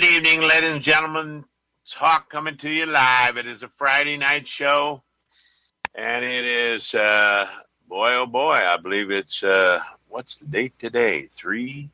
Good evening, ladies and gentlemen. It's Hawk coming to you live. It is a Friday night show, and it is, boy, oh boy, I believe it's, what's the date today? 3?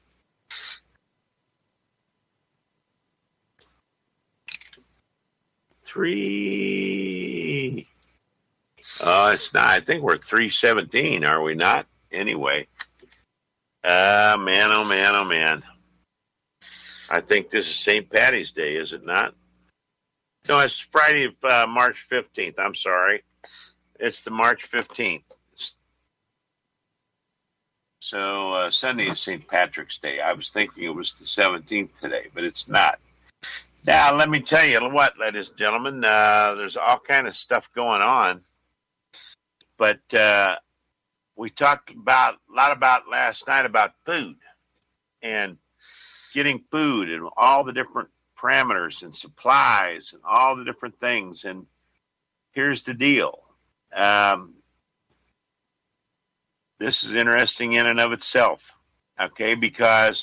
Oh, it's not. I think we're 3/17, are we not? Anyway. Man, oh man, oh man. I think this is St. Patty's Day, is it not? No, it's Friday, March 15th. I'm sorry. It's the March 15th. So Sunday is St. Patrick's Day. I was thinking it was the 17th today, but it's not. Now, let me tell you what, ladies and gentlemen, there's all kind of stuff going on. But we talked a lot about last night about food and getting food and all the different parameters and supplies and all the different things. And here's the deal. This is interesting in and of itself, okay, because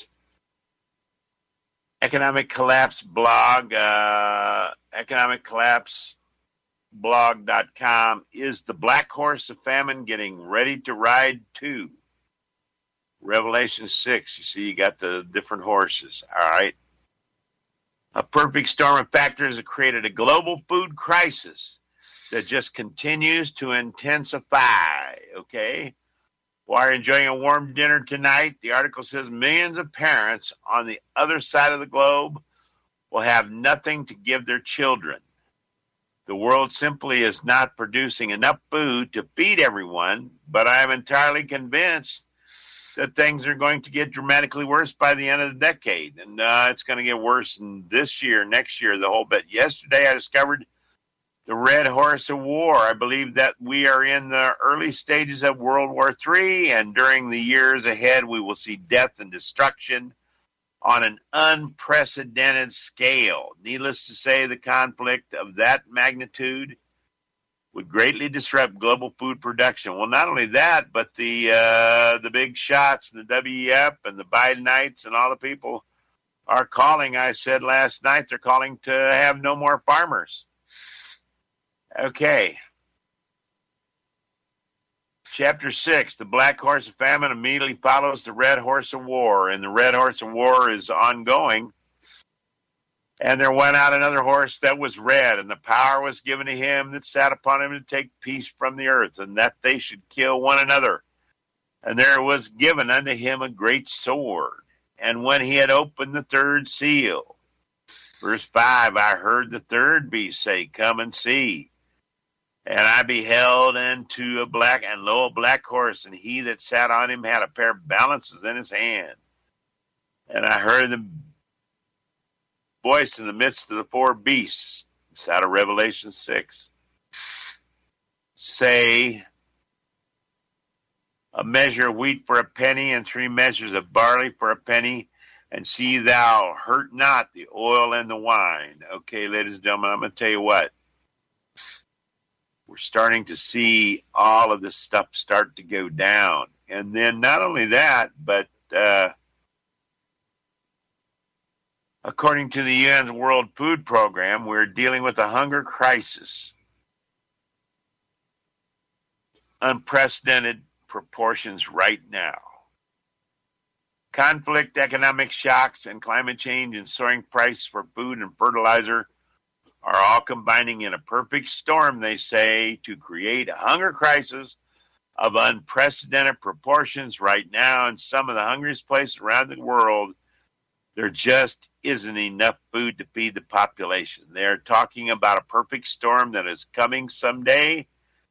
Economic Collapse blog, economiccollapseblog.com, is the black horse of famine getting ready to ride too? Revelation 6, you see, you got the different horses, all right? A perfect storm of factors that created a global food crisis that just continues to intensify, okay? While enjoying a warm dinner tonight, the article says millions of parents on the other side of the globe will have nothing to give their children. The world simply is not producing enough food to feed everyone, but I am entirely convinced that things are going to get dramatically worse by the end of the decade. And it's going to get worse in this year, next year, the whole bit. Yesterday, I discovered the Red Horse of War. I believe that we are in the early stages of World War III, and during the years ahead, we will see death and destruction on an unprecedented scale. Needless to say, the conflict of that magnitude would greatly disrupt global food production. Well, not only that, but the big shots, the WEF and the Bidenites and all the people are calling. I said last night they're calling to have no more farmers. Okay. Chapter 6, the Black Horse of Famine immediately follows the Red Horse of War, and the Red Horse of War is ongoing. And there went out another horse that was red, and the power was given to him that sat upon him to take peace from the earth, and that they should kill one another. And there was given unto him a great sword. And when he had opened the third seal, verse 5, I heard the third beast say, come and see. And I beheld unto a black horse, and he that sat on him had a pair of balances in his hand. And I heard the voice in the midst of the four beasts, it's out of Revelation 6, say, a measure of wheat for a penny, and 3 measures of barley for a penny, and see thou hurt not the oil and the wine. Okay, ladies and gentlemen, I'm going to tell you what. We're starting to see all of this stuff start to go down. And then not only that, but according to the UN's World Food Program, we're dealing with a hunger crisis. Unprecedented proportions right now. Conflict, economic shocks, and climate change and soaring prices for food and fertilizer are all combining in a perfect storm, they say, to create a hunger crisis of unprecedented proportions right now. In some of the hungriest places around the world, there just isn't enough food to feed the population. They're talking about a perfect storm that is coming someday,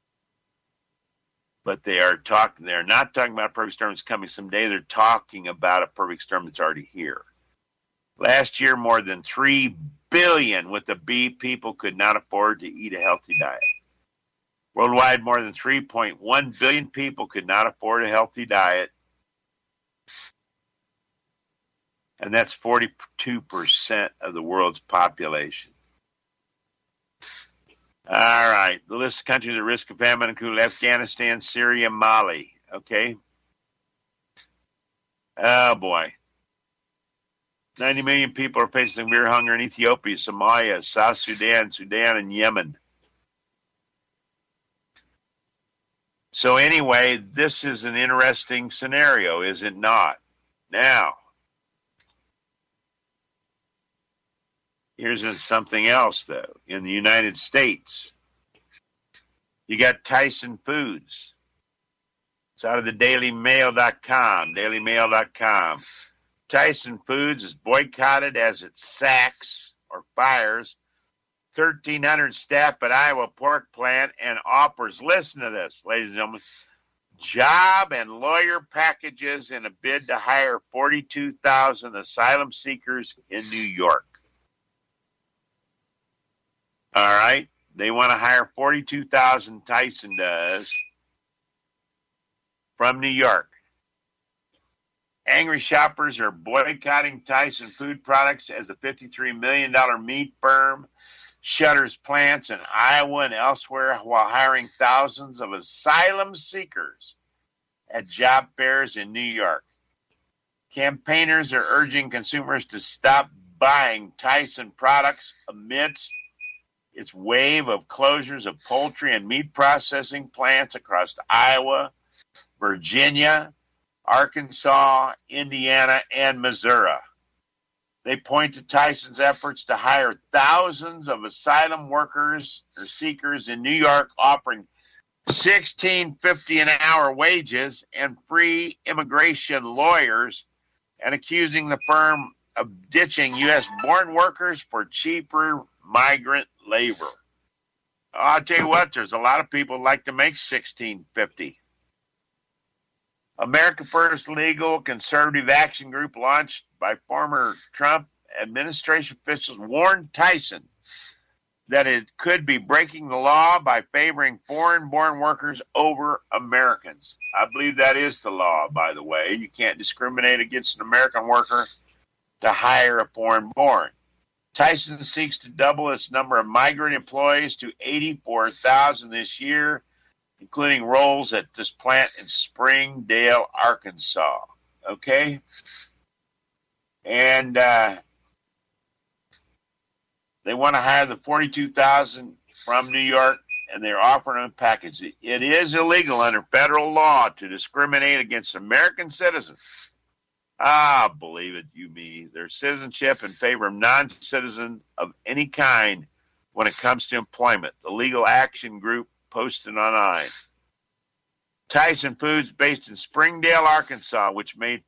but they're not talking about a perfect storm that's coming someday. They're talking about a perfect storm that's already here. Last year, more than 3 billion with a B people could not afford to eat a healthy diet. Worldwide, more than 3.1 billion people could not afford a healthy diet. And that's 42% of the world's population. All right. The list of countries at risk of famine include Afghanistan, Syria, Mali. Okay. Oh, boy. 90 million people are facing severe hunger in Ethiopia, Somalia, South Sudan, Sudan, and Yemen. So anyway, this is an interesting scenario, is it not? Now, here's something else, though. In the United States, you got Tyson Foods. It's out of the dailymail.com, dailymail.com. Tyson Foods is boycotted as it sacks or fires 1,300 staff at Iowa pork plant and offers, listen to this, ladies and gentlemen, job and lawyer packages in a bid to hire 42,000 asylum seekers in New York. All right? They want to hire 42,000, Tyson does, from New York. Angry shoppers are boycotting Tyson Food Products as the $53 million meat firm shutters plants in Iowa and elsewhere while hiring thousands of asylum seekers at job fairs in New York. Campaigners are urging consumers to stop buying Tyson products amidst its wave of closures of poultry and meat processing plants across Iowa, Virginia, Arkansas, Indiana, and Missouri. They point to Tyson's efforts to hire thousands of asylum workers or seekers in New York, offering $16.50 an hour wages and free immigration lawyers, and accusing the firm of ditching U.S.-born workers for cheaper migrant labor. I'll tell you what, there's a lot of people who like to make $16.50. America First Legal Conservative Action Group, launched by former Trump administration officials, warned Tyson that it could be breaking the law by favoring foreign-born workers over Americans. I believe that is the law, by the way. You can't discriminate against an American worker to hire a foreign-born. Tyson seeks to double its number of migrant employees to 84,000 this year, including roles at this plant in Springdale, Arkansas. Okay? And they want to hire the 42,000 from New York, and they're offering a package. It is illegal under federal law to discriminate against American citizens. Believe it, you me. Their citizenship in favor of non-citizens of any kind when it comes to employment. The Legal Action Group posted online. Tyson Foods, based in Springdale, Arkansas, which made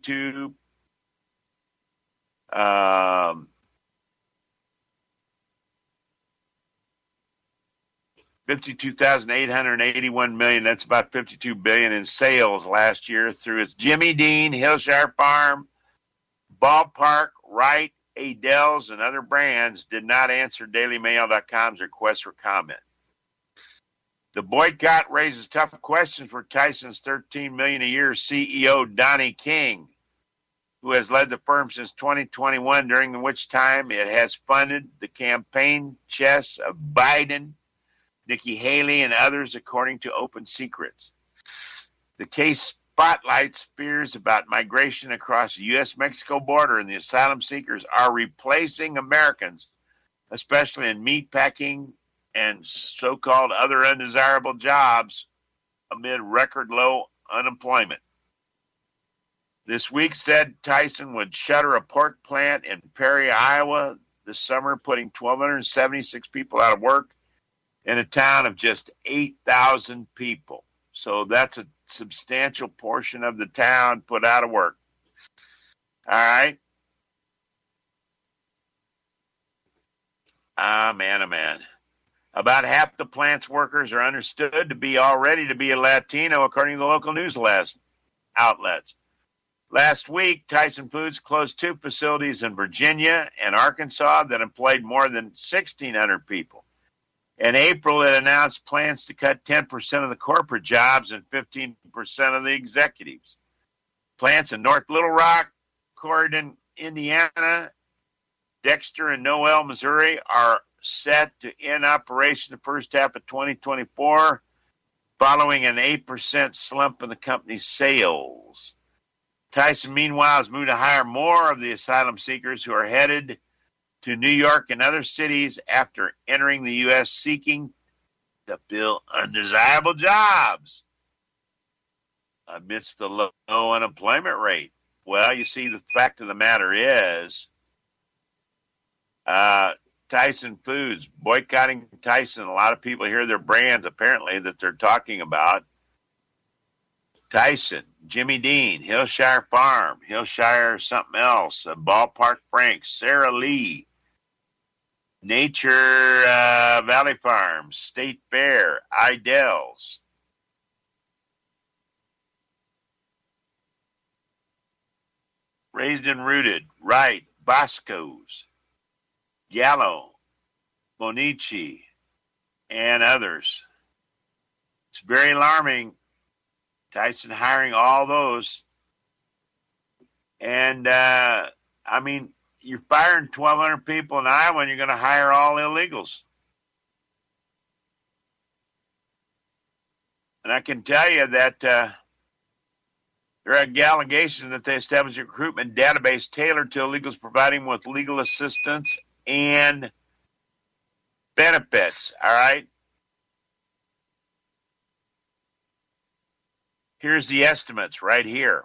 52,881 million. That's about $52 billion in sales last year through its Jimmy Dean, Hillshire Farm, Ballpark, Wright, Adele's, and other brands, did not answer DailyMail.com's request for comment. The boycott raises tough questions for Tyson's $13 million a year CEO, Donnie King, who has led the firm since 2021, during which time it has funded the campaign chests of Biden, Nikki Haley, and others, according to Open Secrets. The case spotlights fears about migration across the U.S.-Mexico border, and the asylum seekers are replacing Americans, especially in meatpacking and so-called other undesirable jobs, amid record low unemployment. This week said Tyson would shutter a pork plant in Perry, Iowa this summer, putting 1,276 people out of work in a town of just 8,000 people. So that's a substantial portion of the town put out of work. All right. Man. About half the plant's workers are understood to be already to be a Latino, according to the local news outlets. Last week, Tyson Foods closed 2 facilities in Virginia and Arkansas that employed more than 1,600 people. In April, it announced plans to cut 10% of the corporate jobs and 15% of the executives. Plants in North Little Rock, Corydon, Indiana, Dexter, and Noel, Missouri, are set to end operation the first half of 2024, following an 8% slump in the company's sales. Tyson, meanwhile, has moved to hire more of the asylum seekers who are headed to New York and other cities after entering the U.S. seeking to fill undesirable jobs amidst the low unemployment rate. Well, you see, the fact of the matter is, Tyson Foods, boycotting Tyson. A lot of people hear their brands, apparently, that they're talking about. Tyson, Jimmy Dean, Hillshire Farm, Hillshire something else, Ballpark Franks, Sara Lee, Nature Valley Farms, State Fair, Idell's. Raised and Rooted, Wright, Bosco's, Gallo, Bonici, and others. It's very alarming. Tyson hiring all those. And, I mean, you're firing 1,200 people in Iowa and you're going to hire all illegals. And I can tell you that there are allegations that they established a recruitment database tailored to illegals, providing with legal assistance and benefits. All right. Here's the estimates right here.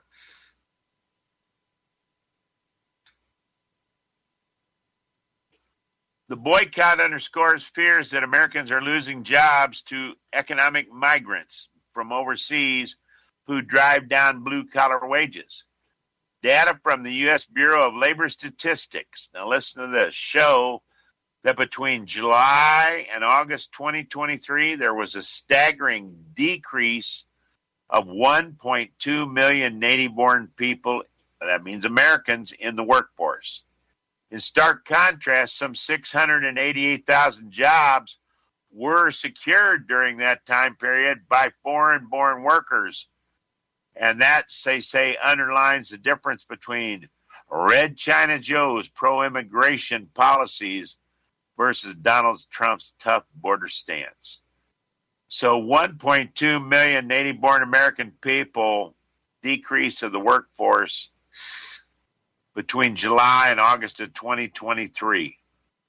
The boycott underscores fears that Americans are losing jobs to economic migrants from overseas who drive down blue-collar wages. Data from the U.S. Bureau of Labor Statistics, now listen to this, show that between July and August 2023, there was a staggering decrease of 1.2 million native-born people, that means Americans, in the workforce. In stark contrast, some 688,000 jobs were secured during that time period by foreign-born workers. And that, they say, underlines the difference between Red China Joe's pro-immigration policies versus Donald Trump's tough border stance. So 1.2 million native-born American people decrease of the workforce between July and August of 2023.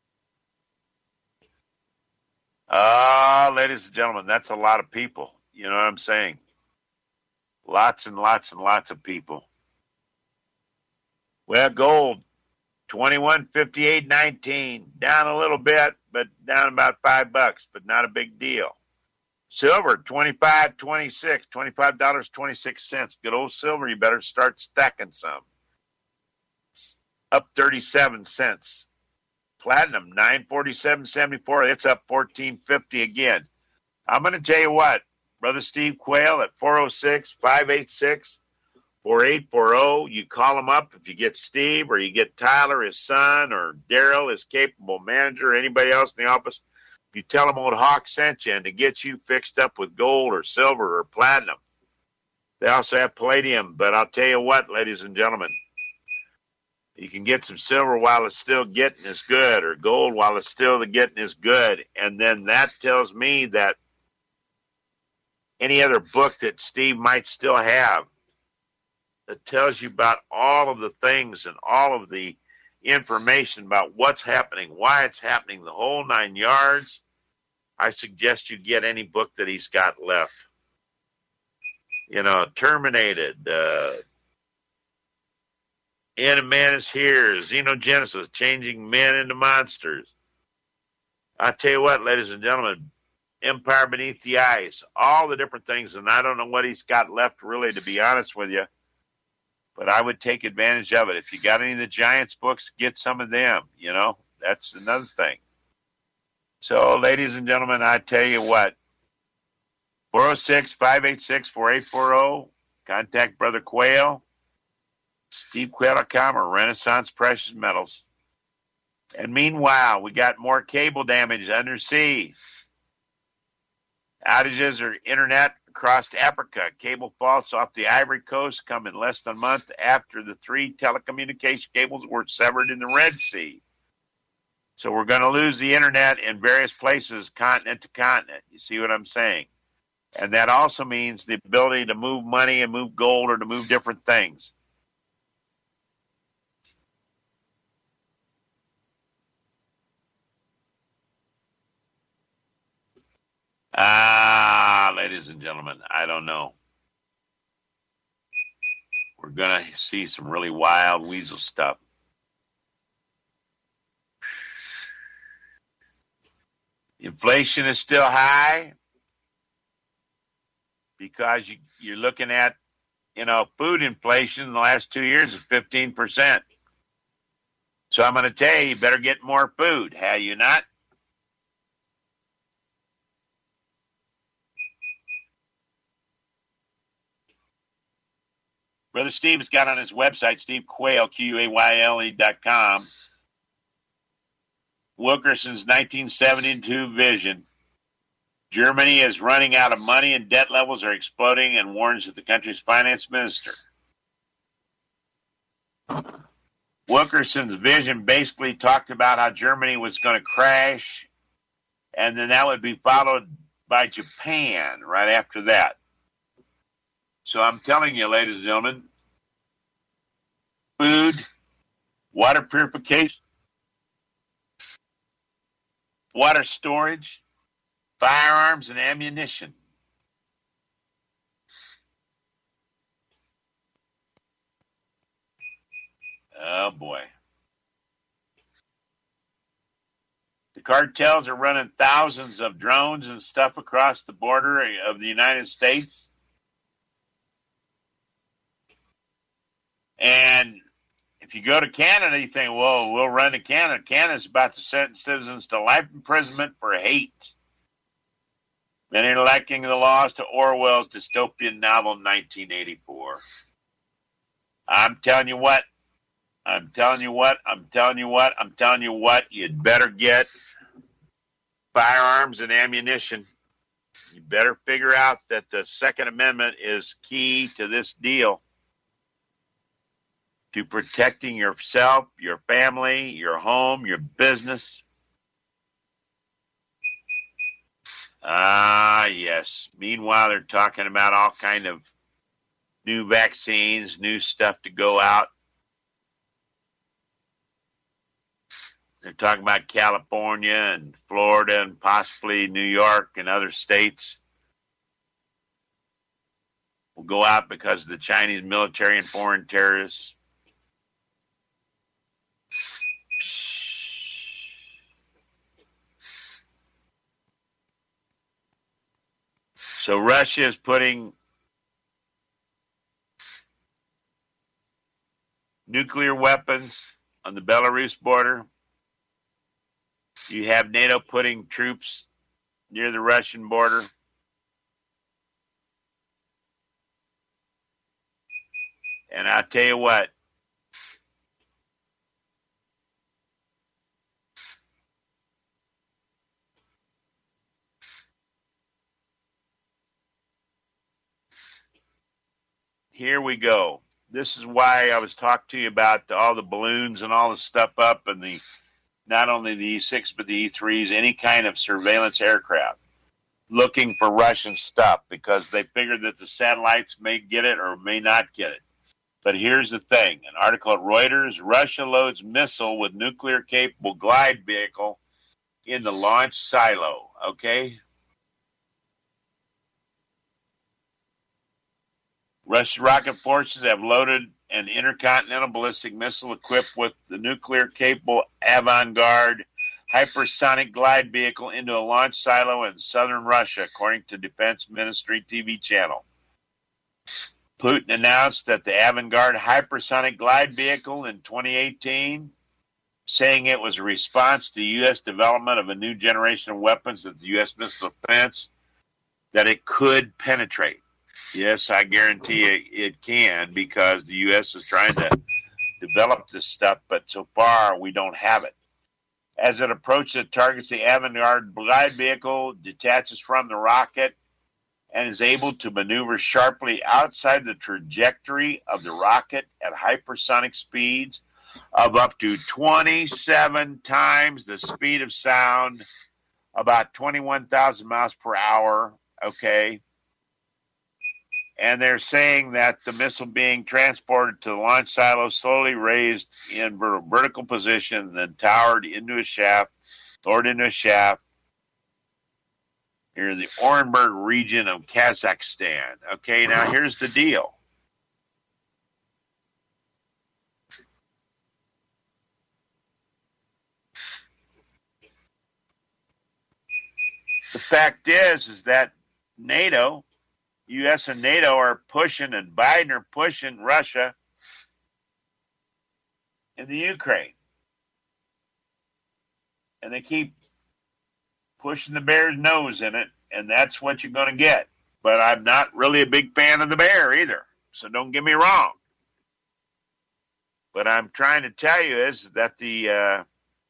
Ladies and gentlemen, that's a lot of people. You know what I'm saying? Lots and lots and lots of people. Well, gold, 21.58.19, down a little bit, but down about $5, but not a big deal. Silver, $25.26, $25.26. Good old silver, you better start stacking some. Up 37 cents. Platinum, $947.74. It's up $14.50 again. I'm going to tell you what, Brother Steve Quayle at 406-586-4840. You call him up if you get Steve or you get Tyler, his son, or Daryl, his capable manager, or anybody else in the office. You tell them old Hawk sent you and to get you fixed up with gold or silver or platinum. They also have palladium, but I'll tell you what, ladies and gentlemen, you can get some silver while it's still getting as good, or gold while it's still getting as good. And then that tells me that any other book that Steve might still have that tells you about all of the things and all of the information about what's happening, why it's happening, the whole 9 yards, I suggest you get any book that he's got left. You know, Terminated, And a Man is Here, Xenogenesis, Changing Men into Monsters. I tell you what, ladies and gentlemen, Empire Beneath the Ice, all the different things, and I don't know what he's got left, really, to be honest with you, but I would take advantage of it. If you got any of the Giants books, get some of them, you know. That's another thing. So, ladies and gentlemen, I tell you what, 406-586-4840, contact Brother Quayle, SteveQuayle.com, or Renaissance Precious Metals. And meanwhile, we got more cable damage undersea. Outages or internet across Africa. Cable faults off the Ivory Coast come in less than a month after the 3 telecommunication cables were severed in the Red Sea. So we're going to lose the internet in various places, continent to continent. You see what I'm saying? And that also means the ability to move money and move gold or to move different things. Ladies and gentlemen, I don't know. We're going to see some really wild weasel stuff. Inflation is still high because you're looking at, food inflation in the last 2 years is 15%. So I'm going to tell you better get more food, have you not? Brother Steve's got on his website, Steve Quayle, QUAYLE.com, Wilkerson's 1972 vision. Germany is running out of money and debt levels are exploding, and warns that the country's finance minister. Wilkerson's vision basically talked about how Germany was going to crash, and then that would be followed by Japan right after that. So I'm telling you, ladies and gentlemen, food, water purification, water storage, firearms, and ammunition. Oh, boy. The cartels are running thousands of drones and stuff across the border of the United States. And if you go to Canada, you think, well, we'll run to Canada. Canada's about to sentence citizens to life imprisonment for hate. Many are liking the laws to Orwell's dystopian novel 1984. I'm telling you what, you'd better get firearms and ammunition. You better figure out that the Second Amendment is key to this deal, to protecting yourself, your family, your home, your business. Yes. Meanwhile, they're talking about all kind of new vaccines, new stuff to go out. They're talking about California and Florida and possibly New York and other states will go out because of the Chinese military and foreign terrorists. So Russia is putting nuclear weapons on the Belarus border. You have NATO putting troops near the Russian border. And I'll tell you what, here we go. This is why I was talking to you about all the balloons and all the stuff up, and the not only the E6 but the E3s, any kind of surveillance aircraft, looking for Russian stuff because they figured that the satellites may get it or may not get it. But here's the thing: an article at Reuters: Russia loads missile with nuclear-capable glide vehicle in the launch silo. Okay. Russian rocket forces have loaded an intercontinental ballistic missile equipped with the nuclear-capable Avangard hypersonic glide vehicle into a launch silo in southern Russia, according to Defense Ministry TV channel. Putin announced that the Avangard hypersonic glide vehicle in 2018, saying it was a response to U.S. development of a new generation of weapons that the U.S. Missile Defense, that it could penetrate. Yes, I guarantee it can, because the U.S. is trying to develop this stuff, but so far we don't have it. As it approaches and targets the Avangard glide vehicle, detaches from the rocket, and is able to maneuver sharply outside the trajectory of the rocket at hypersonic speeds of up to 27 times the speed of sound, about 21,000 miles per hour, okay? And they're saying that the missile being transported to the launch silo slowly raised in vertical position, then lowered into a shaft. Here in the Orenburg region of Kazakhstan. Okay, now here's the deal. The fact is that NATO, U.S. and NATO are pushing, and Biden are pushing Russia in the Ukraine. And they keep pushing the bear's nose in it, and that's what you're going to get. But I'm not really a big fan of the bear either, so don't get me wrong. But I'm trying to tell you is that the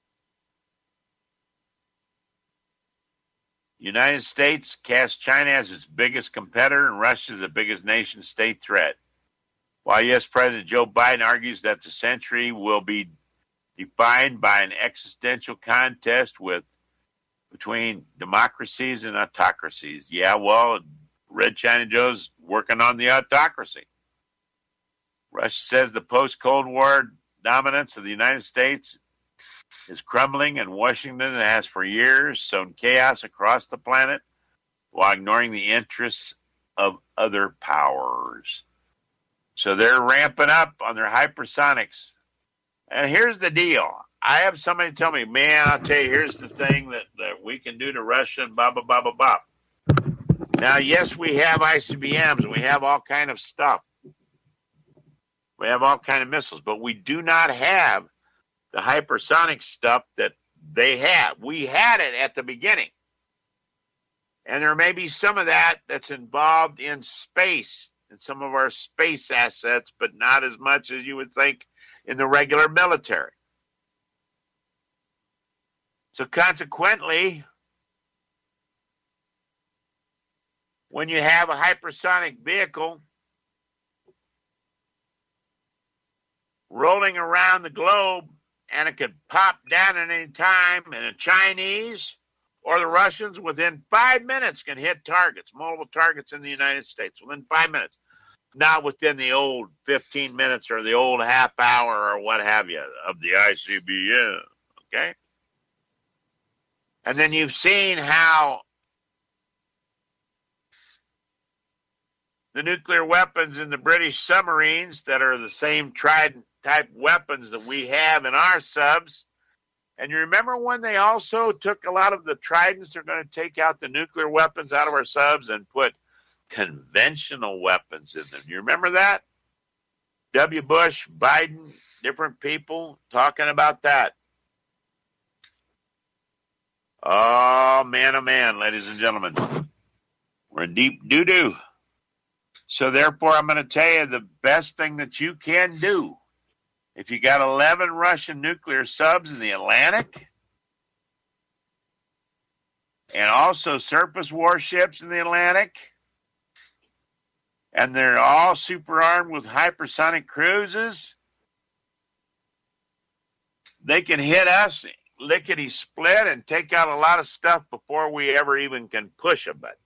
United States casts China as its biggest competitor, and Russia is the biggest nation-state threat. While U.S. President Joe Biden argues that the century will be defined by an existential contest between democracies and autocracies. Yeah, well, Red China Joe's working on the autocracy. Russia says the post-Cold War dominance of the United States is crumbling, and Washington has for years sown chaos across the planet while ignoring the interests of other powers. So they're ramping up on their hypersonics. And here's the deal. I have somebody tell me, man, I'll tell you, here's the thing that we can do to Russia and blah, blah, blah, blah, blah. Now, yes, we have ICBMs and we have all kind of stuff. We have all kind of missiles, but we do not have the hypersonic stuff that they have. We had it at the beginning. And there may be some of that that's involved in space, in some of our space assets, but not as much as you would think in the regular military. So consequently, when you have a hypersonic vehicle rolling around the globe, and it could pop down at any time, and the Chinese or the Russians within 5 minutes can hit targets, multiple targets in the United States within 5 minutes, not within the old 15 minutes or the old half hour or what have you of the ICBM, okay? And then you've seen how the nuclear weapons in the British submarines that are the same Trident type weapons that we have in our subs. And you remember when they also took a lot of the Tridents, they're going to take out the nuclear weapons out of our subs and put conventional weapons in them. You remember that? W. Bush, Biden, different people talking about that. Oh, man, ladies and gentlemen. We're in deep doo-doo. So therefore, I'm going to tell you the best thing that you can do. If you got 11 Russian nuclear subs in the Atlantic, and also surface warships in the Atlantic, and they're all super armed with hypersonic cruises, they can hit us lickety-split and take out a lot of stuff before we ever even can push a button.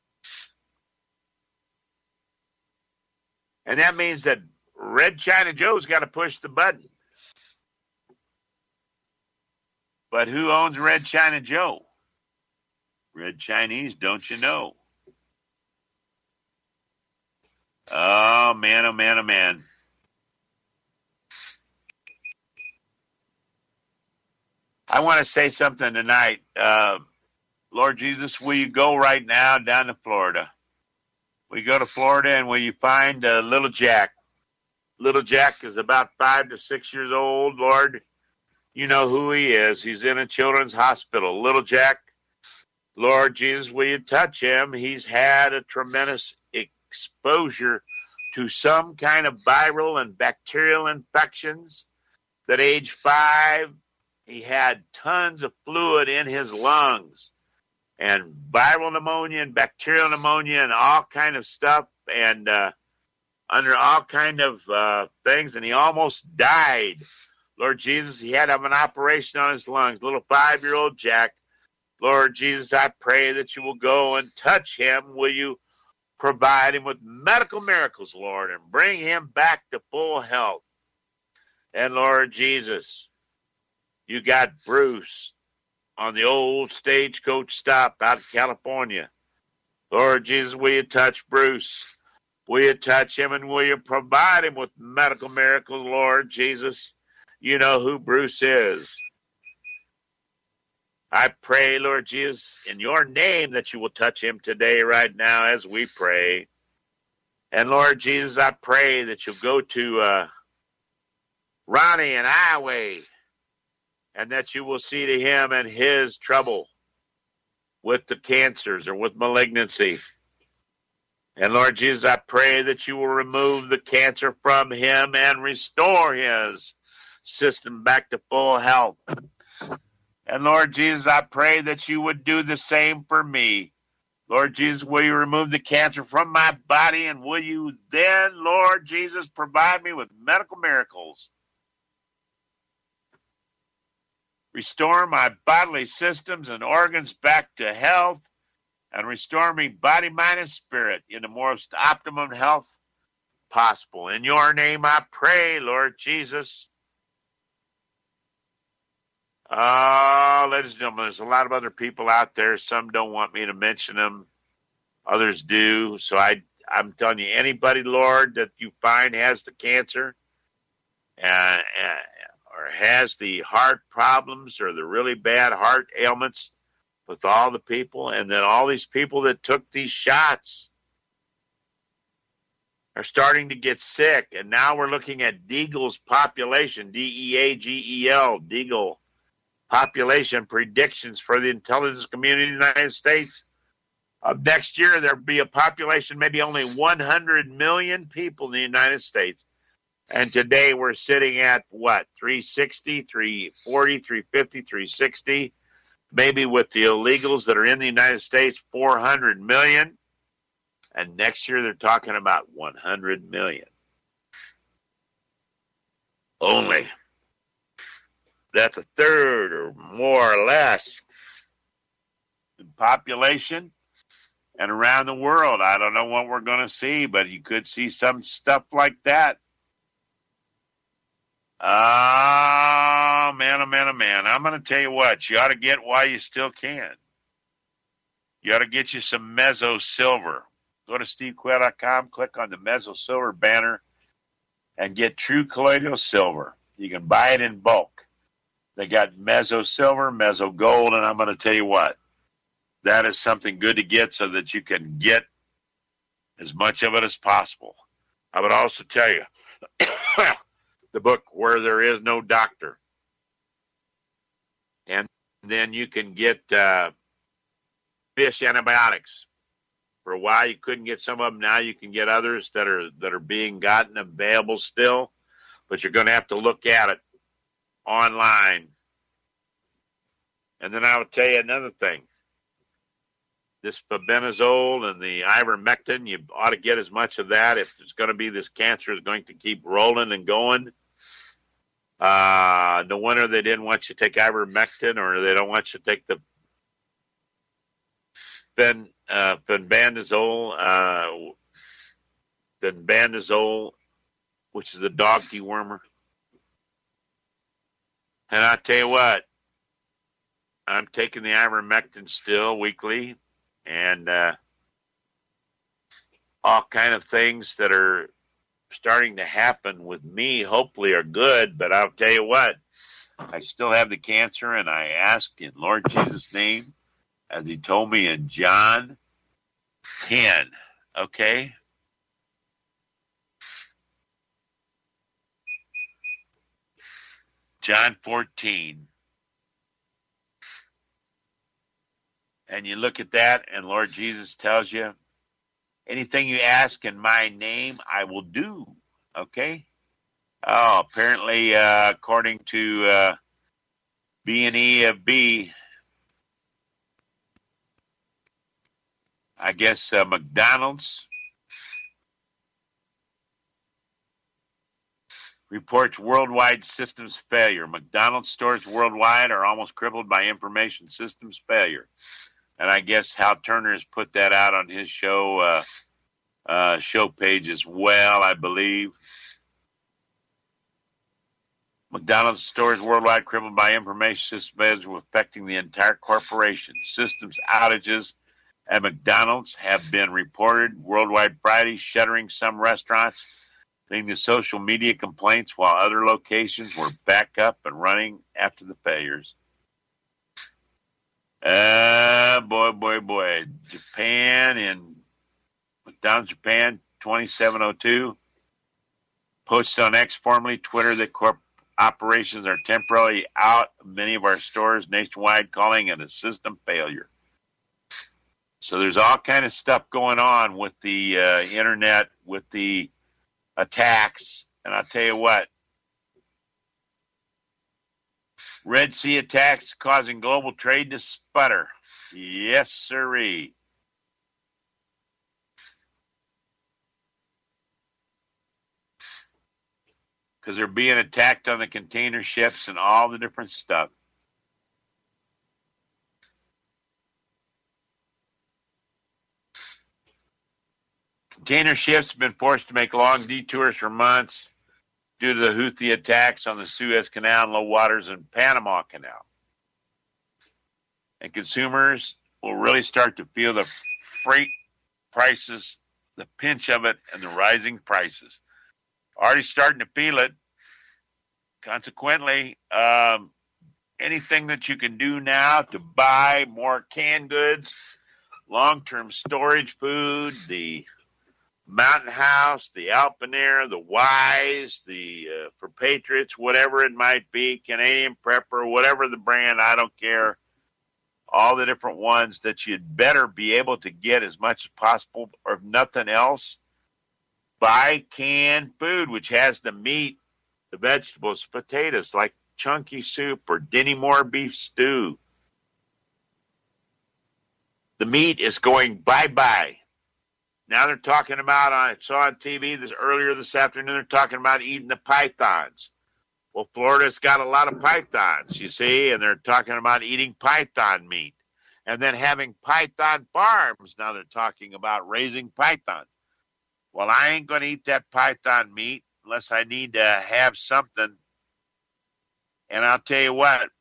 And that means that Red China Joe's got to push the button. But who owns Red China Joe? Red Chinese, don't you know? Oh, man, oh, man, oh, man. I want to say something tonight. Lord Jesus, will you go right now down to Florida? We go to Florida, and will you find little Jack? Little Jack is about 5 to 6 years old, Lord. You know who he is. He's in a children's hospital. Little Jack, Lord Jesus, will you touch him? He's had a tremendous exposure to some kind of viral and bacterial infections. At age 5, he had tons of fluid in his lungs, and viral pneumonia and bacterial pneumonia and all kind of stuff, and under all kind of things, and he almost died. Lord Jesus, he had to have an operation on his lungs. Little 5-year-old Jack, Lord Jesus, I pray that you will go and touch him. Will you provide him with medical miracles, Lord, and bring him back to full health? And Lord Jesus, you got Bruce on the old stagecoach stop out of California. Lord Jesus, will you touch Bruce? Will you touch him and will you provide him with medical miracles, Lord Jesus? You know who Bruce is. I pray, Lord Jesus, in your name that you will touch him today, right now, as we pray. And Lord Jesus, I pray that you'll go to Ronnie and Highway, and that you will see to him and his trouble with the cancers or with malignancy. And Lord Jesus, I pray that you will remove the cancer from him and restore his system back to full health. And Lord Jesus, I pray that you would do the same for me. Lord Jesus, will you remove the cancer from my body, and will you then, Lord Jesus, provide me with medical miracles? Restore my bodily systems and organs back to health, and restore me body, mind, and spirit in the most optimum health possible. In your name I pray, Lord Jesus. Ladies and gentlemen, there's a lot of other people out there. Some don't want me to mention them. Others do. So I'm telling you, anybody, Lord, that you find has the cancer or has the heart problems or the really bad heart ailments with all the people, and then all these people that took these shots are starting to get sick. And now we're looking at Deagle's population, DEAGEL, Deagle population predictions for the intelligence community in the United States. Of next year, there'll be a population, maybe only 100 million people in the United States. And today we're sitting at, what, 360, 340, 350, 360, maybe with the illegals that are in the United States, 400 million. And next year they're talking about 100 million. Only. That's a third or more or less in population. And around the world, I don't know what we're going to see, but you could see some stuff like that. Oh, man, oh, man, oh, man. I'm going to tell you what, you ought to get while you still can. You ought to get you some Mezzo Silver. Go to stevequail.com, click on the Mezzo Silver banner, and get True Colloidal Silver. You can buy it in bulk. They got Mezzo Silver, Mezzo Gold, and I'm going to tell you what, that is something good to get so that you can get as much of it as possible. I would also tell you the book Where There Is No Doctor. And then you can get fish antibiotics. For a while you couldn't get some of them. Now you can get others that are being gotten available still. But you're going to have to look at it online. And then I would tell you another thing. This febendazole and the ivermectin, you ought to get as much of that if there's going to be this cancer is going to keep rolling and going. No wonder they didn't want you to take ivermectin, or they don't want you to take the fenbendazole, which is a dog dewormer. And I tell you what, I'm taking the ivermectin still weekly, and all kind of things that are starting to happen with me hopefully are good. But I'll tell you what, I still have the cancer, and I ask in Lord Jesus' name, as he told me in John 10, okay? John 14. And you look at that, and Lord Jesus tells you, anything you ask in my name, I will do. Okay? Oh, apparently, according to B&E of B, I guess McDonald's reports worldwide systems failure. McDonald's stores worldwide are almost crippled by information systems failure. And I guess Hal Turner has put that out on his show page as well, I believe. McDonald's stores worldwide crippled by information system failures affecting the entire corporation. Systems outages at McDonald's have been reported worldwide Friday, shuttering some restaurants, leading to social media complaints, while other locations were back up and running after the failures. Boy. Japan, in McDonald's Japan 2702, posted on X, formerly Twitter, that operations are temporarily out of many of our stores nationwide, calling it a system failure. So there's all kind of stuff going on with the internet, with the attacks. And I'll tell you what, Red Sea attacks causing global trade to sputter. Yes, sirree. Because they're being attacked on the container ships and all the different stuff. Container ships have been forced to make long detours for months due to the Houthi attacks on the Suez Canal and low waters in Panama Canal. And consumers will really start to feel the freight prices, the pinch of it, and the rising prices. Already starting to feel it. Consequently, anything that you can do now to buy more canned goods, long-term storage food, the Mountain House, the Alpinair, the Wise, the for Patriots, whatever it might be, Canadian Prepper, whatever the brand, I don't care. All the different ones that you'd better be able to get as much as possible, or if nothing else, buy canned food, which has the meat, the vegetables, potatoes, like chunky soup or Denny Moore beef stew. The meat is going bye-bye. Now they're talking about, I saw on TV earlier this afternoon, they're talking about eating the pythons. Well, Florida's got a lot of pythons, you see, and they're talking about eating python meat. And then having python farms, now they're talking about raising pythons. Well, I ain't going to eat that python meat unless I need to have something. And I'll tell you what,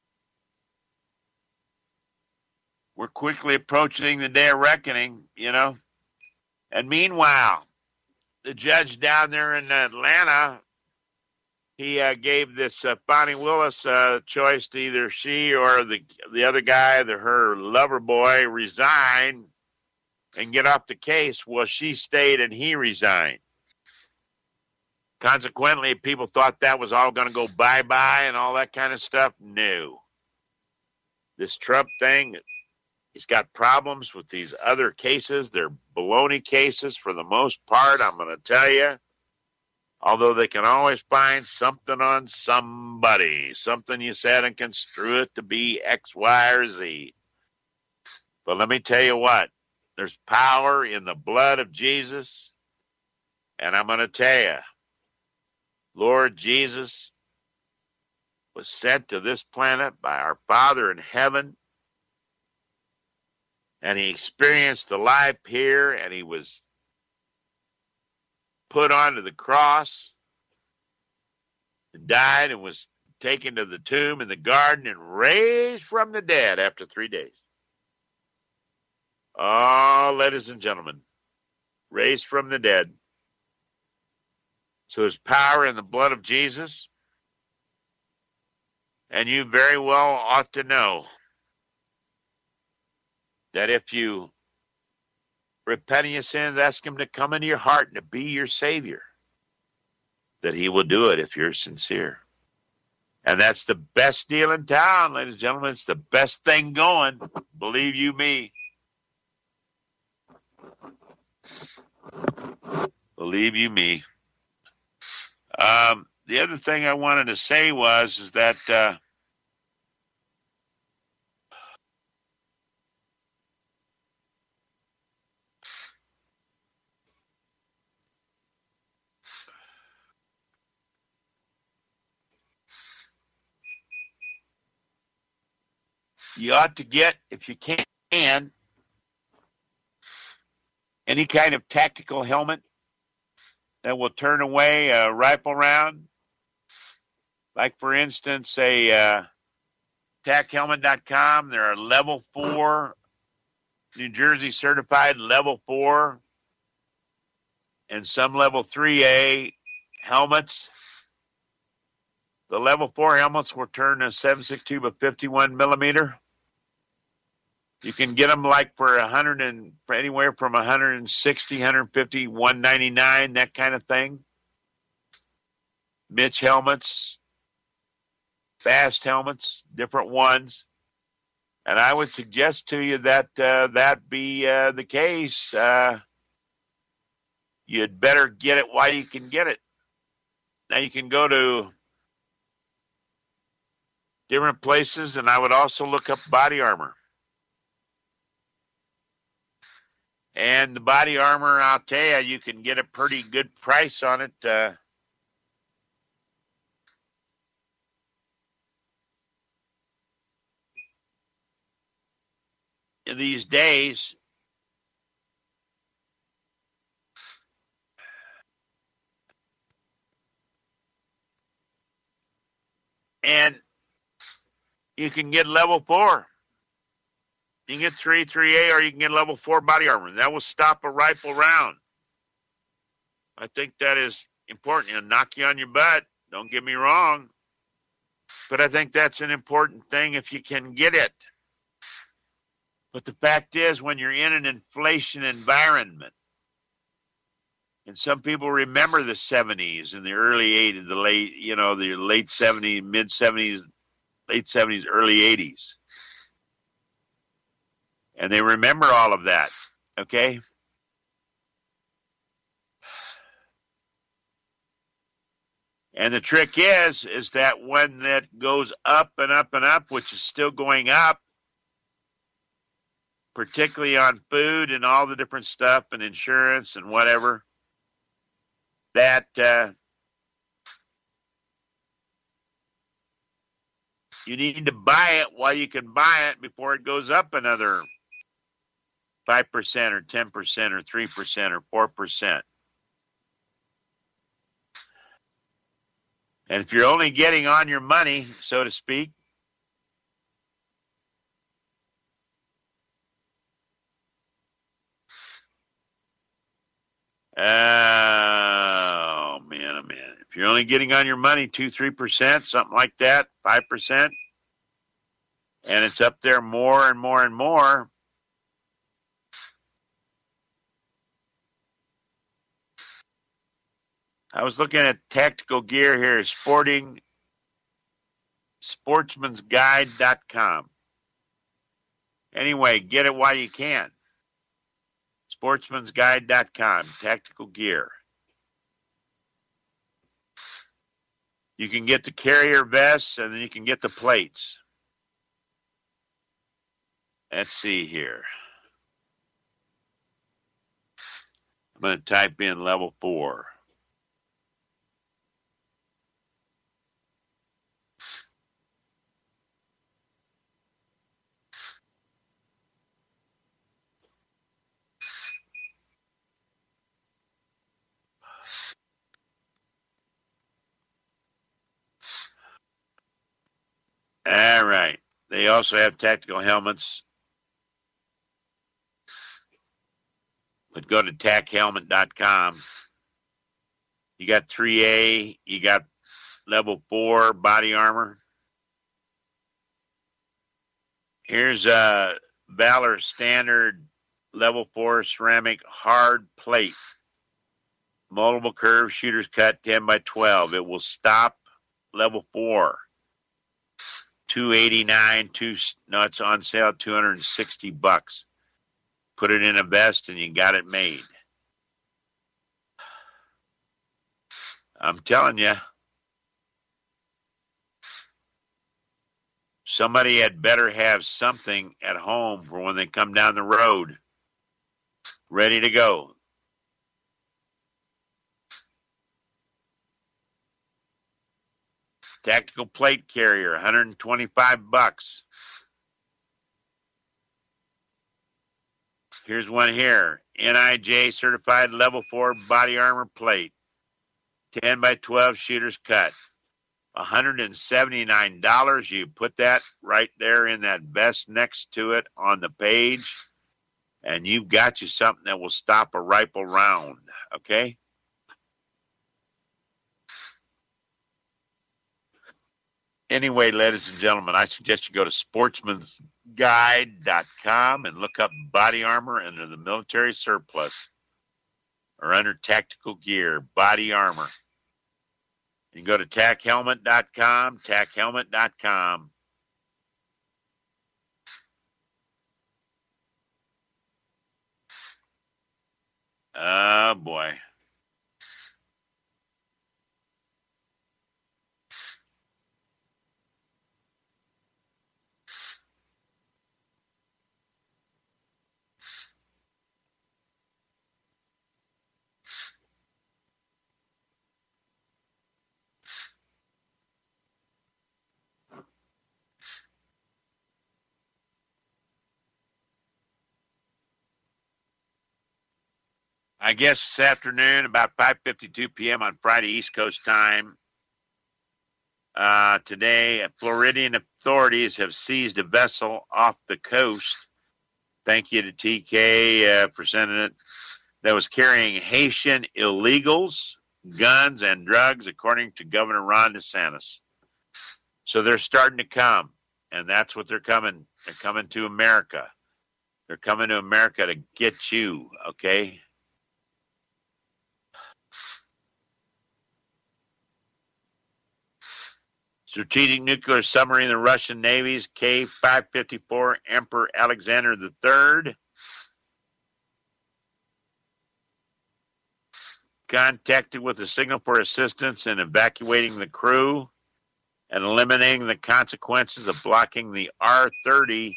we're quickly approaching the day of reckoning, you know. And meanwhile, the judge down there in Atlanta, he gave this Bonnie Willis choice to either she or the other guy, her lover boy, resign and get off the case. Well, she stayed and he resigned. Consequently, people thought that was all going to go bye-bye and all that kind of stuff. No. This Trump thing, he's got problems with these other cases. They're baloney cases for the most part, I'm going to tell you. Although they can always find something on somebody, something you said and construe it to be X, Y, or Z. But let me tell you what, there's power in the blood of Jesus. And I'm going to tell you, Lord Jesus was sent to this planet by our Father in heaven. And he experienced the life here, and he was put onto the cross and died and was taken to the tomb in the garden and raised from the dead after 3 days. Oh, ladies and gentlemen, raised from the dead. So there's power in the blood of Jesus, and you very well ought to know that if you repent of your sins, ask him to come into your heart and to be your Savior, that he will do it if you're sincere. And that's the best deal in town, ladies and gentlemen. It's the best thing going. Believe you me. Believe you me. The other thing I wanted to say is that you ought to get, if you can, any kind of tactical helmet that will turn away a rifle round. Like, for instance, TAChelmet.com, there are level 4, New Jersey certified level 4, and some level 3A helmets. The level 4 helmets will turn a 7.6 tube of 51 millimeter. You can get them like for anywhere from 160, 150, 199, that kind of thing. Mitch helmets, fast helmets, different ones. And I would suggest to you that that be the case. You'd better get it while you can get it. Now you can go to different places, and I would also look up body armor. And the body armor, I'll tell you can get a pretty good price on it. In these days. And you can get level 4. You can get 3A, or you can get level 4 body armor. That will stop a rifle round. I think that is important. It'll knock you on your butt. Don't get me wrong. But I think that's an important thing if you can get it. But the fact is, when you're in an inflation environment, and some people remember the 70s and the early 80s, the late 70s, mid 70s, late 70s, early 80s. And they remember all of that, okay? And the trick is that when that goes up and up and up, which is still going up, particularly on food and all the different stuff and insurance and whatever, that you need to buy it while you can buy it before it goes up another 5% or 10% or 3% or 4%. And if you're only getting on your money, so to speak, oh man. If you're only getting on your money 2-3%, something like that, 5%, and it's up there more and more and more, I was looking at tactical gear here, sportsmansguide.com. Anyway, get it while you can. Sportsmansguide.com, tactical gear. You can get the carrier vests, and then you can get the plates. Let's see here. I'm going to type in level 4. All right. They also have tactical helmets. But go to TAChelmet.com. You got 3A. You got level 4 body armor. Here's a Valor standard level 4 ceramic hard plate. Multiple curve shooter's cut 10 by 12. It will stop level 4. $289. It's on sale, $260. Put it in a vest and you got it made. I'm telling you, somebody had better have something at home for when they come down the road, ready to go. Tactical plate carrier, $125. Here's one here. NIJ certified level 4 body armor plate. 10 by 12 shooter's cut. $179. You put that right there in that vest next to it on the page, and you've got you something that will stop a rifle round, okay? Anyway, ladies and gentlemen, I suggest you go to sportsmansguide.com and look up body armor under the military surplus or under tactical gear, body armor. You can go to tachelmet.com, tachelmet.com. Oh, boy. I guess this afternoon, about 5:52 p.m. on Friday, East Coast time, today, Floridian authorities have seized a vessel off the coast. Thank you to TK for sending it. That was carrying Haitian illegals, guns, and drugs, according to Governor Ron DeSantis. So they're starting to come, and that's what they're coming. They're coming to America. They're coming to America to get you, okay? Strategic nuclear submarine in the Russian Navy's K-554 Emperor Alexander III contacted with a signal for assistance in evacuating the crew and eliminating the consequences of blocking the R-30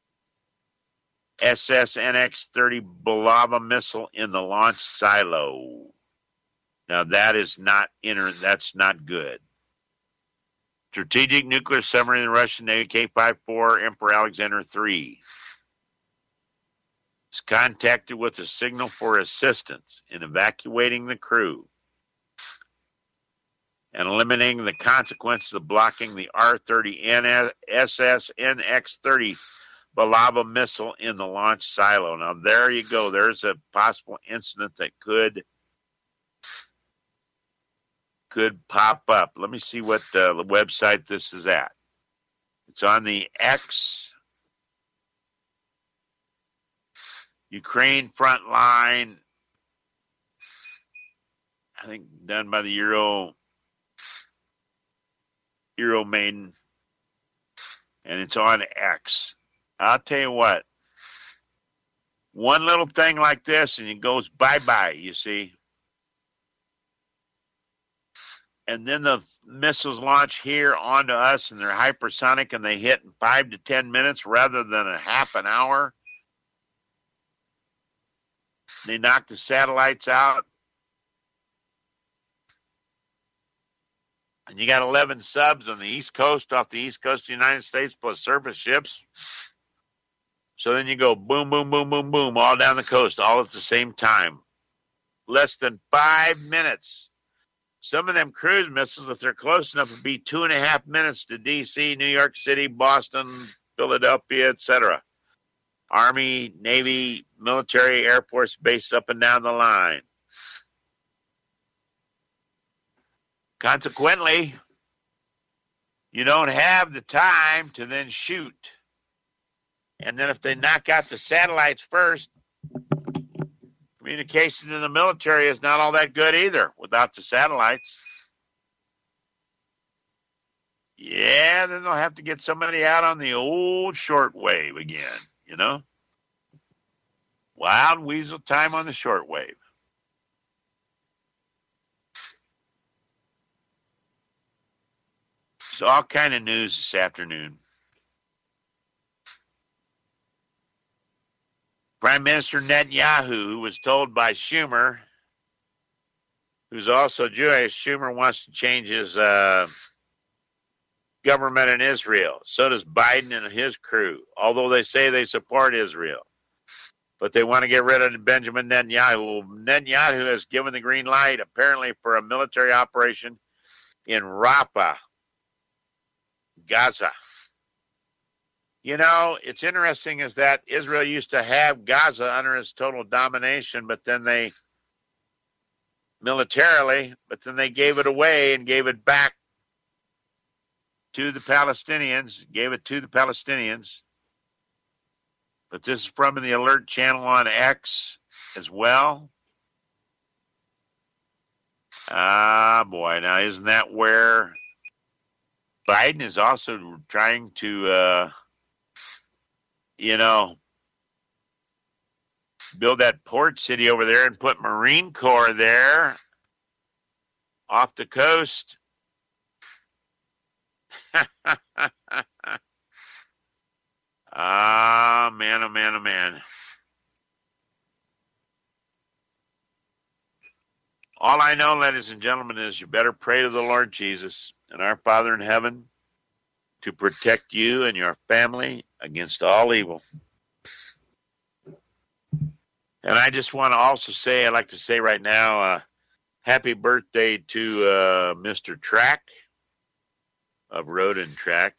SSNX-30 Bulava missile in the launch silo. Now that is that's not good. Strategic nuclear submarine in the Russian Navy K-54 Emperor Alexander III is contacted with a signal for assistance in evacuating the crew and eliminating the consequences of blocking the R-30 SSNX-30 Bulava missile in the launch silo. Now there you go. There's a possible incident that could pop up. Let me see what the website this is at. It's on the X Ukraine front line. I think done by the Euro Maiden, and it's on X. I'll tell you what. One little thing like this, and it goes bye-bye, you see. And then the missiles launch here onto us, and they're hypersonic, and they hit in 5 to 10 minutes rather than a half an hour. They knock the satellites out. And you got 11 subs on the East Coast, off the East Coast of the United States, plus surface ships. So then you go boom, boom, boom, boom, boom, all down the coast, all at the same time. Less than 5 minutes. Some of them cruise missiles, if they're close enough, would be 2.5 minutes to D.C., New York City, Boston, Philadelphia, etc. Army, Navy, military, Air Force base up and down the line. Consequently, you don't have the time to then shoot. And then if they knock out the satellites first, communication in the military is not all that good either without the satellites. Yeah, then they'll have to get somebody out on the old shortwave again, you know? Wild weasel time on the shortwave. There's all kind of news this afternoon. Prime Minister Netanyahu, who was told by Schumer, who's also Jewish, Schumer wants to change his government in Israel. So does Biden and his crew, although they say they support Israel. But they want to get rid of Benjamin Netanyahu. Netanyahu has given the green light, apparently, for a military operation in Rafah, Gaza. You know, it's interesting is that Israel used to have Gaza under its total domination, but then they gave it away and gave it back to the Palestinians, But this is from the Alert channel on X as well. Ah, boy. Now, isn't that where Biden is also trying to, build that port city over there and put Marine Corps there off the coast? Ah, man, oh, man, oh, man. All I know, ladies and gentlemen, is you better pray to the Lord Jesus and our Father in heaven to protect you and your family against all evil. And I just want to also say, I'd like to say right now, happy birthday to Mr. Track of Road and Track.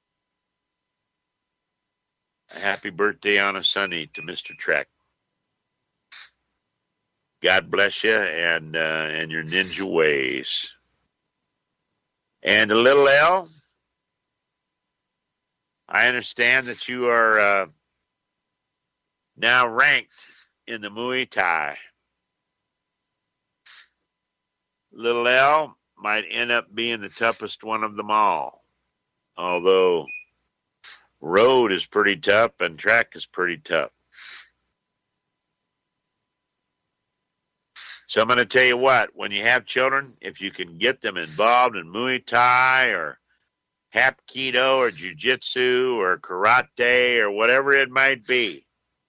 A happy birthday on a Sunday to Mr. Track. God bless you and your ninja ways. And a little L, I understand that you are now ranked in the Muay Thai. Little L might end up being the toughest one of them all. Although road is pretty tough and track is pretty tough. So I'm going to tell you what, when you have children, if you can get them involved in Muay Thai or Hapkido or Jiu-Jitsu or Karate or whatever it might be,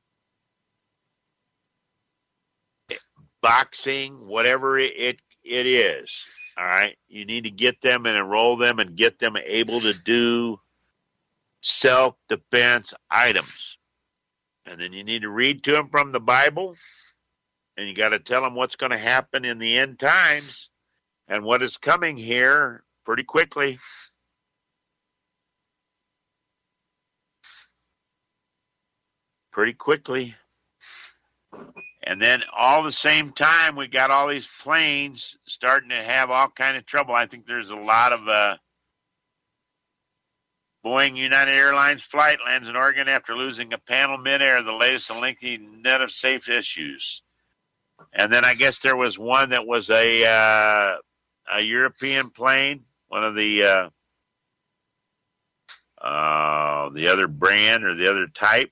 boxing, whatever it is, all right, you need to get them and enroll them and get them able to do self-defense items. And then you need to read to them from the Bible, and you got to tell them what's going to happen in the end times and what is coming here pretty quickly. And then all the same time, we got all these planes starting to have all kind of trouble. I think there's a lot of Boeing United Airlines flight lands in Oregon after losing a panel midair, the latest in lengthy net of safe issues. And then I guess there was one that was a European plane, one of the other brand or the other type.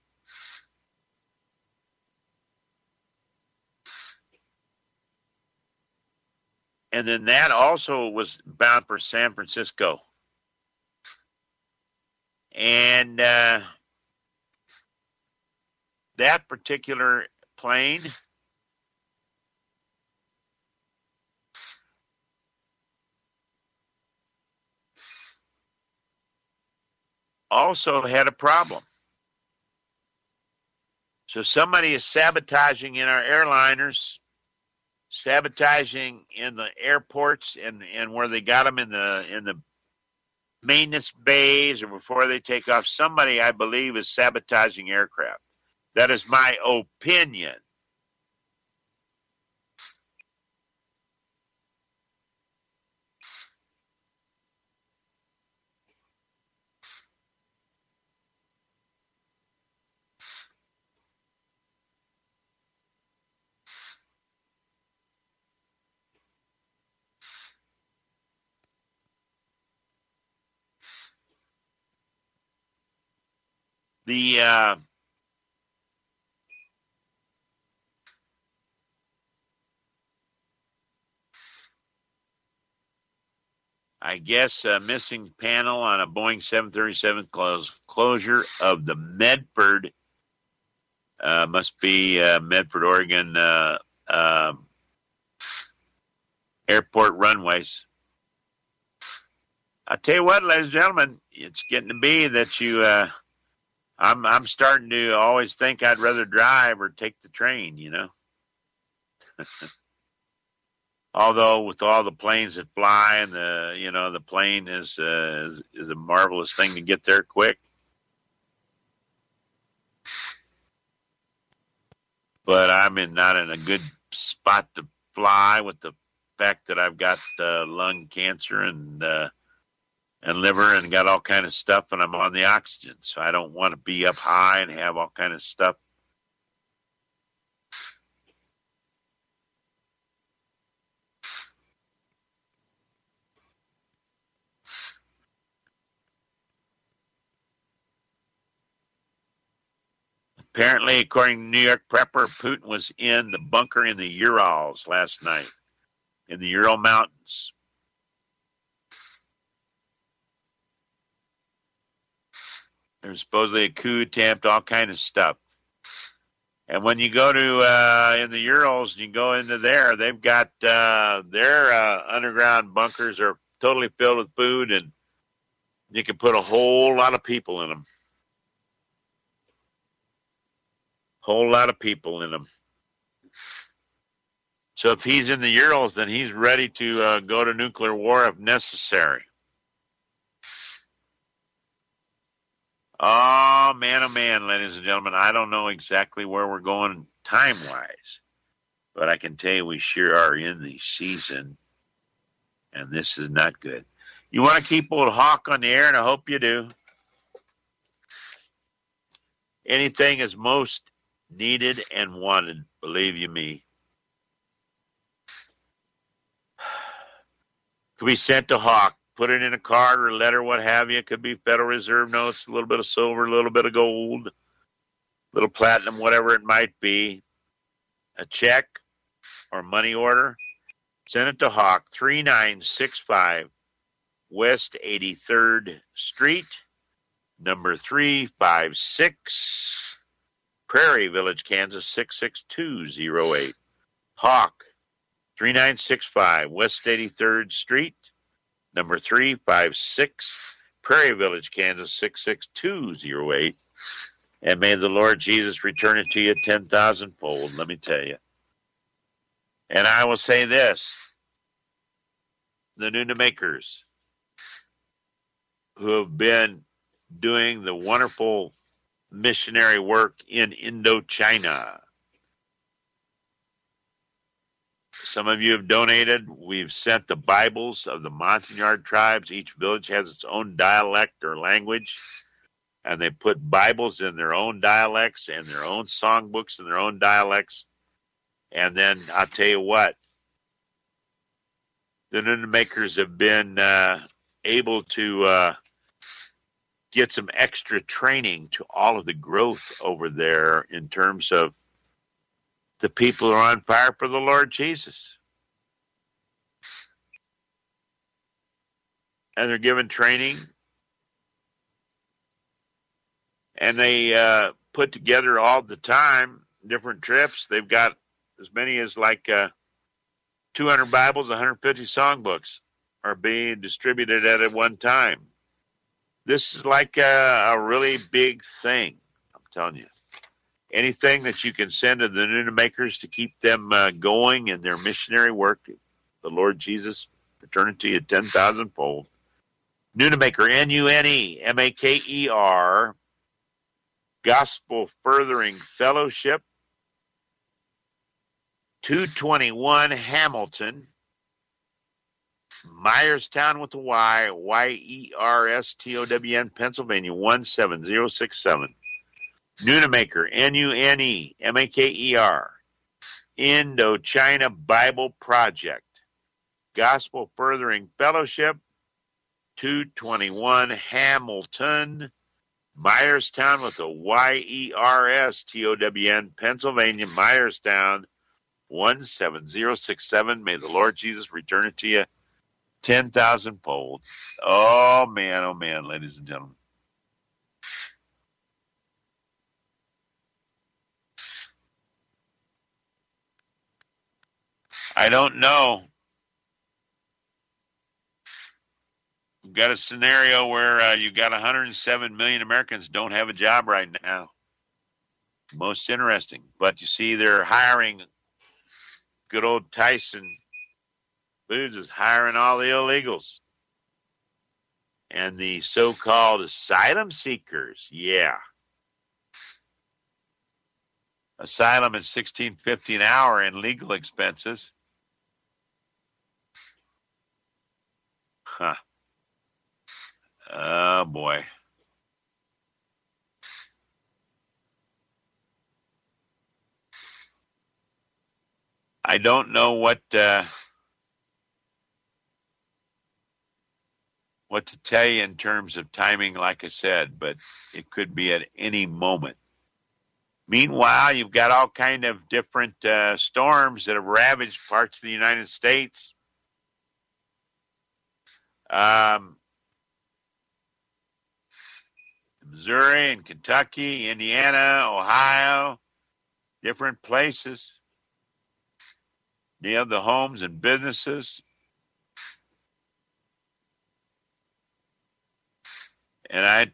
And then that also was bound for San Francisco. And that particular plane also had a problem. So somebody is sabotaging in our airliners, sabotaging in the airports and where they got them in the maintenance bays or before they take off. Somebody, I believe, is sabotaging aircraft. That is my opinion. I guess missing panel on a Boeing 737 closure of the Medford, must be Medford, Oregon airport runways. I tell you what, ladies and gentlemen, it's getting to be that you. I'm starting to always think I'd rather drive or take the train. You know. Although with all the planes that fly and the plane is a marvelous thing to get there quick. But I'm not in a good spot to fly with the fact that I've got lung cancer and liver and got all kind of stuff, and I'm on the oxygen, so I don't want to be up high and have all kind of stuff. Apparently, according to New York Prepper, Putin was in the bunker in the Urals last night, in the Ural Mountains. There's supposedly a coup attempt, all kind of stuff. And when you go to in the Urals, you go into there, they've got their underground bunkers are totally filled with food, and you can put a whole lot of people in them. Whole lot of people in them. So if he's in the Urals, then he's ready to go to nuclear war if necessary. Oh, man, ladies and gentlemen, I don't know exactly where we're going time-wise, but I can tell you we sure are in the season, and this is not good. You want to keep old Hawk on the air, and I hope you do. Anything is most needed and wanted, believe you me. Could be sent to Hawk. Put it in a card or a letter, what have you. It could be Federal Reserve notes, a little bit of silver, a little bit of gold, a little platinum, whatever it might be. A check or money order. Send it to Hawk, 3965 West 83rd Street, number 356, Prairie Village, Kansas, 66208. Hawk, 3965 West 83rd Street, number 356, Prairie Village, Kansas, 66208. And may the Lord Jesus return it to you 10,000-fold, let me tell you. And I will say this, the Nunamakers, who have been doing the wonderful missionary work in Indochina. Some of you have donated. We've sent the Bibles of the Montagnard tribes. Each village has its own dialect or language, and they put Bibles in their own dialects and their own songbooks in their own dialects. And then I'll tell you what, the Nunamakers have been able to get some extra training to all of the growth over there in terms of the people who are on fire for the Lord Jesus. And they're given training. And they put together all the time different trips. They've got as many as like 200 Bibles, 150 songbooks are being distributed at one time. This is like a really big thing, I'm telling you. Anything that you can send to the Nunamakers to keep them going in their missionary work, the Lord Jesus return it to you 10,000-fold. Nunamaker, N-U-N-E-M-A-K-E-R, Gospel Furthering Fellowship, 221 Hamilton, Myerstown with a Y, Y-E-R-S-T-O-W-N, Pennsylvania, 17067. Nunamaker, N-U-N-E-M-A-K-E-R, Indochina Bible Project, Gospel Furthering Fellowship, 221 Hamilton, Myerstown with a Y-E-R-S-T-O-W-N, Pennsylvania, Myerstown, 17067. May the Lord Jesus return it to you 10,000-fold. Oh, man, ladies and gentlemen. I don't know. We've got a scenario where you've got 107 million Americans don't have a job right now. Most interesting. But you see, they're hiring good old Tyson Foods is hiring all the illegals and the so-called asylum seekers. Yeah. Asylum is $16.50 an hour in legal expenses. Huh. Oh, boy. I don't know what to tell you in terms of timing, like I said, but it could be at any moment. Meanwhile, you've got all kind of different storms that have ravaged parts of the United States. Missouri and Kentucky, Indiana, Ohio, different places. You have the homes and businesses. And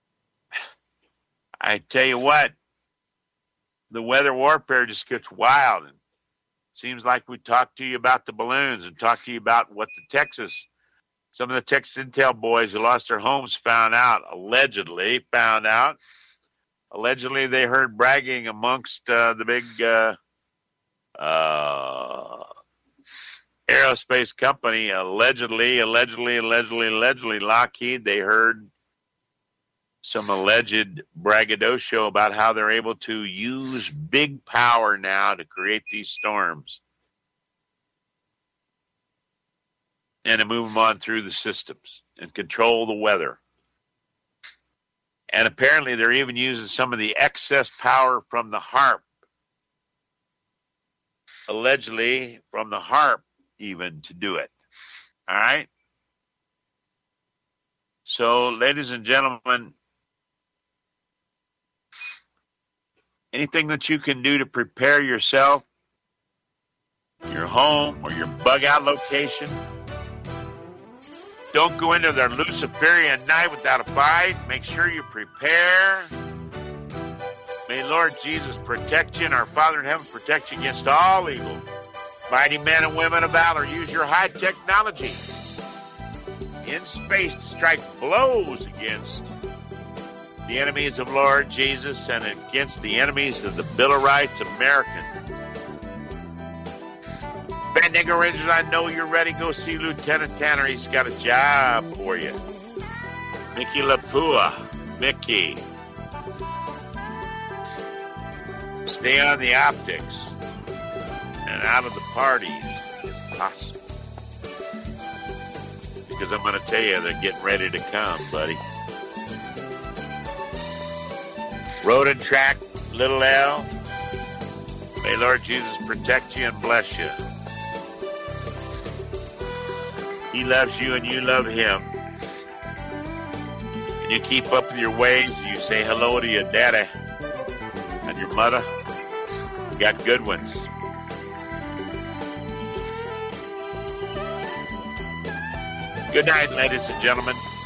I tell you what, the weather warfare just gets wild. And it seems like we talked to you about the balloons and talked to you about what some of the Texas Intel boys who lost their homes allegedly found out. Allegedly, they heard bragging amongst the big aerospace company, allegedly, Lockheed. They heard some alleged braggadocio about how they're able to use big power now to create these storms and to move them on through the systems and control the weather. And apparently they're even using some of the excess power from the HAARP, allegedly from the HAARP even, to do it. All right? So, ladies and gentlemen, anything that you can do to prepare yourself, your home, or your bug-out location. Don't go into their Luciferian night without a fight. Make sure you prepare. May Lord Jesus protect you and our Father in heaven protect you against all evil. Mighty men and women of valor, use your high technology in space to strike blows against the enemies of Lord Jesus and against the enemies of the Bill of Rights American. Bendigo Rangers, I know you're ready. Go see Lieutenant Tanner. He's got a job for you. Mickey Lapua. Mickey. Stay on the optics and out of the parties if possible. Because I'm going to tell you, they're getting ready to come, buddy. Road and Track, Little L. May Lord Jesus protect you and bless you. He loves you and you love him. And you keep up with your ways. You say hello to your daddy and your mother. You got good ones. Good night, ladies and gentlemen.